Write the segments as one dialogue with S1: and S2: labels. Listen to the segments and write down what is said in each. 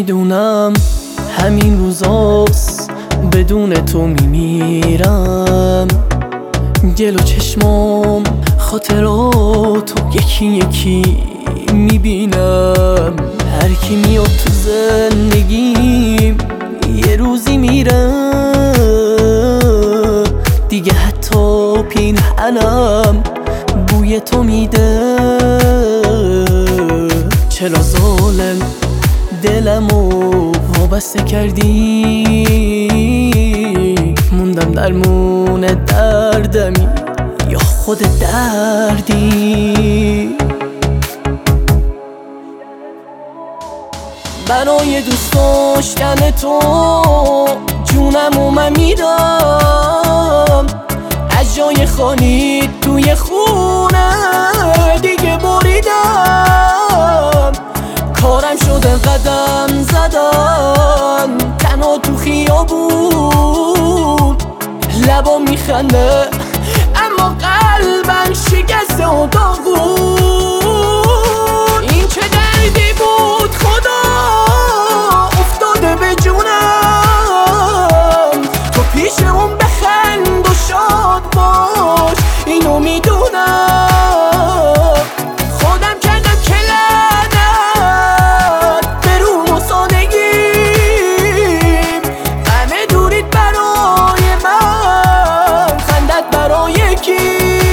S1: میدونم همین روزاست بدون تو میمیرم. گل و چشمام خاطراتو یکی یکی میبینم. هر کی میاد تو زندگیم یه روزی میره دیگه، حتی پیرهنم بوی تو میده. چرا ظالم دلمو وابسته کردی؟ موندم درمون دردمی یا خود دردی؟ برای دوست داشتن تو جونمو من میدم. از جای خالی توی خونه دیگه بریدم. کارم شده قدم زدن تنها تو خیابون. لبا میخنده اما قلبم شکسته و داغون. این چه دردی بود خدا افتاده به جونم. تو پیش اون بخند و شاد باش اینو میدونم. خودم کردم که لعنت به روم و سادگیم. همه دورید برای من، خندت برای کی؟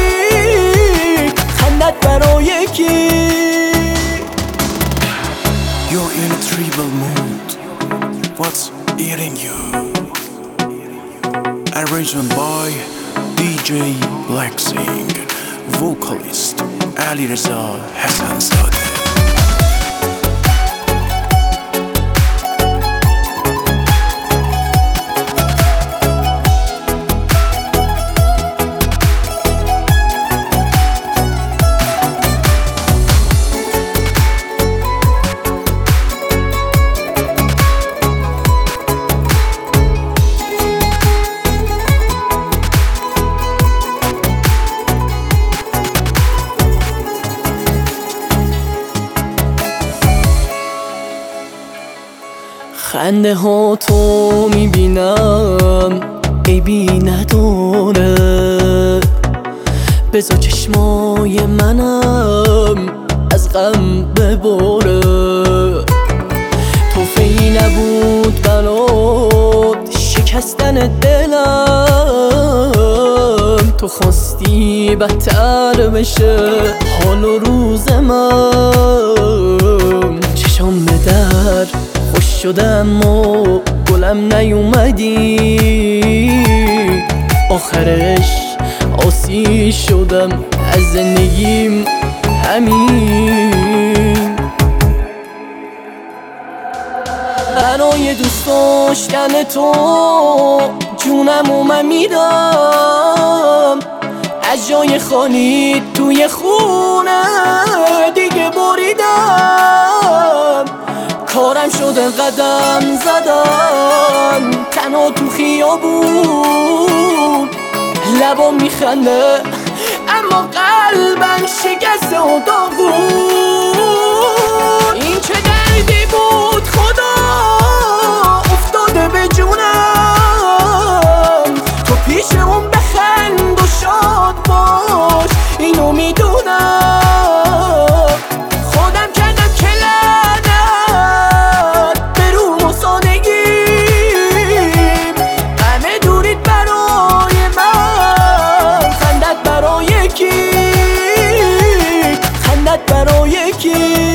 S1: خندت برای کی؟
S2: You're in a tribal mood. What's eating you? Arrangement by DJ Blacksing. Vocalist Ali Reza Hassanzadeh.
S1: خنده ها تو میبینم عیبی نداره. بذار چشمای منم از غم بباره. توفیی نبود برات شکستن دلم. تو خواستی بدتر بشه حال و روز من. چشام به در خوش شدم و گلم نیومدی. آخرش آسی شدم از زندگیم همین. برای دوست داشتن تو جونمو من میدم. از جای خالی توی خونه دیگه بریدم. کارم شده قدم زدن تنها تو خیابون. لبا میخنده اما قلبم شکسته و داغون. این چه دردی بود خدا افتاده به جونم. تو پیش اون بخند و شاد باش اینو میدونم. خودم کردم که لعنت به روم و سادگیم. همه دورید برای من، خندت برای کی؟ خندت برای کی؟